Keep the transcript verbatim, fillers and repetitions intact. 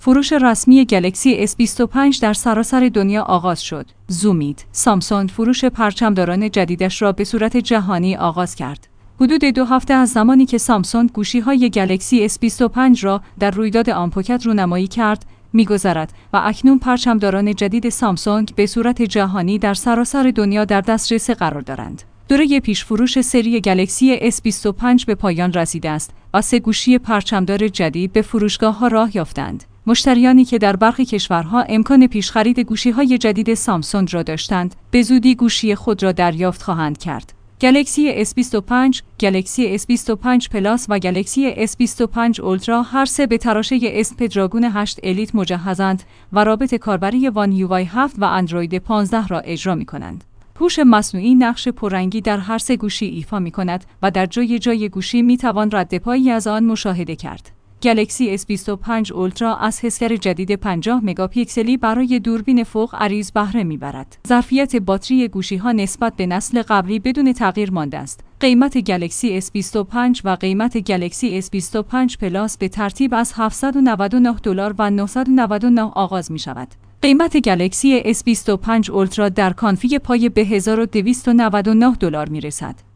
فروش رسمی گلکسی اس بیست و پنج در سراسر دنیا آغاز شد. زومید، سامسونگ فروش پرچمداران جدیدش را به صورت جهانی آغاز کرد. حدود دو هفته از زمانی که سامسونگ گوشی‌های گلکسی اس بیست و پنج را در رویداد آنپوکت رونمایی کرد، می‌گذرد و اکنون پرچمداران جدید سامسونگ به صورت جهانی در سراسر دنیا در دسترس قرار دارند. دوره پیش‌فروش سری گلکسی اس بیست و پنج به پایان رسیده است و سه گوشی پرچمدار جدید به فروشگاه‌ها راه یافتند. مشتریانی که در برخی کشورها امکان پیش‌خرید گوشی‌های جدید سامسونگ را داشتند، به زودی گوشی خود را دریافت خواهند کرد. گلکسی اس بیست و پنج، گلکسی اس بیست و پنج پلاس و گلکسی اس بیست و پنج اولترا هر سه به تراشه اسنپدراگون هشت الیت مجهزند و رابط کاربری وان یو آی هفت و اندروید پانزده را اجرا می‌کنند. هوش مصنوعی نقش پررنگی در هر سه گوشی ایفا می‌کند و در جای جای گوشی می‌توان ردپایی از آن مشاهده کرد. گلکسی اس بیست و پنج اولترا از حسگر جدید پنجاه مگاپیکسلی برای دوربین فوق عریض بهره می‌برد. ظرفیت باتری گوشی‌ها نسبت به نسل قبلی بدون تغییر مانده است. قیمت گلکسی اس بیست و پنج و قیمت گلکسی اس بیست و پنج پلاس به ترتیب از هفتصد و نود و نه دلار و نهصد و نود و نه آغاز می‌شود. قیمت گلکسی اس بیست و پنج اولترا در کانفیگ پایه به هزار و دویست و نود و نه دلار می‌رسد.